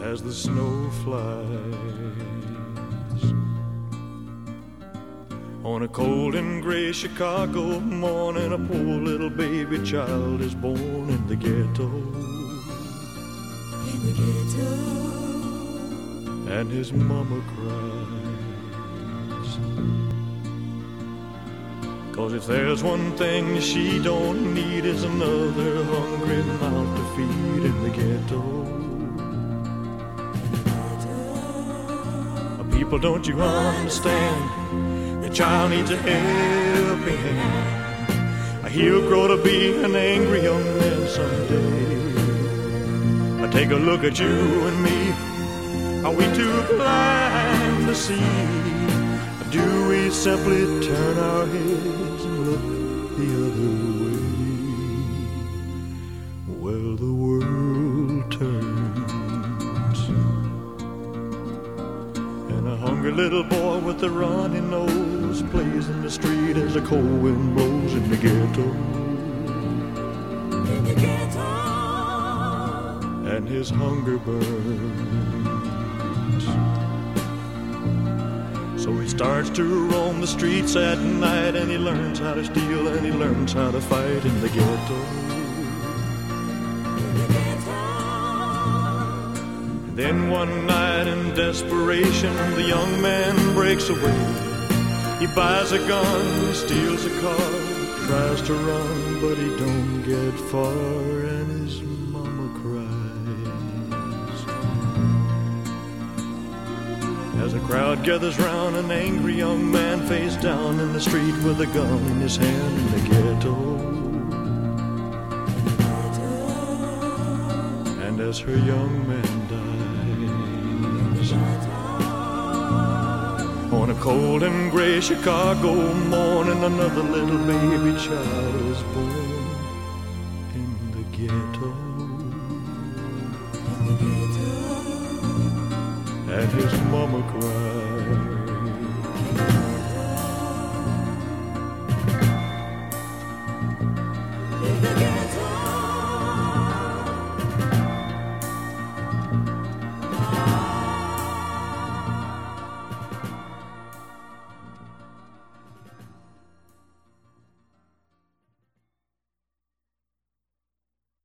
as the snow flies. On a cold and gray Chicago morning, a poor little baby child is born in the ghetto. In the ghetto. And his mama cries. 'Cause if there's one thing she don't need, is another hungry mouth to feed in the ghetto. People, don't you understand? The child needs a helping hand. He'll grow to be an angry young man someday. Take a look at you and me. Are we too blind to see? Or do we simply turn our heads and look the other way? Well, the world turns, and a hungry little boy with a runny nose plays in the street as the cold wind blows in the ghetto. In the ghetto. And his hunger burns. So he starts to roam the streets at night, and he learns how to steal, and he learns how to fight in the ghetto. In the ghetto. And then one night in desperation, the young man breaks away. He buys a gun, steals a car, tries to run, but he don't get far, and his mama cries. As a crowd gathers round, an angry young man face down in the street with a gun in his hand in the ghetto. And as her young man dies, on a cold and gray Chicago morning, another little baby child is born in the ghetto. And his mama cries.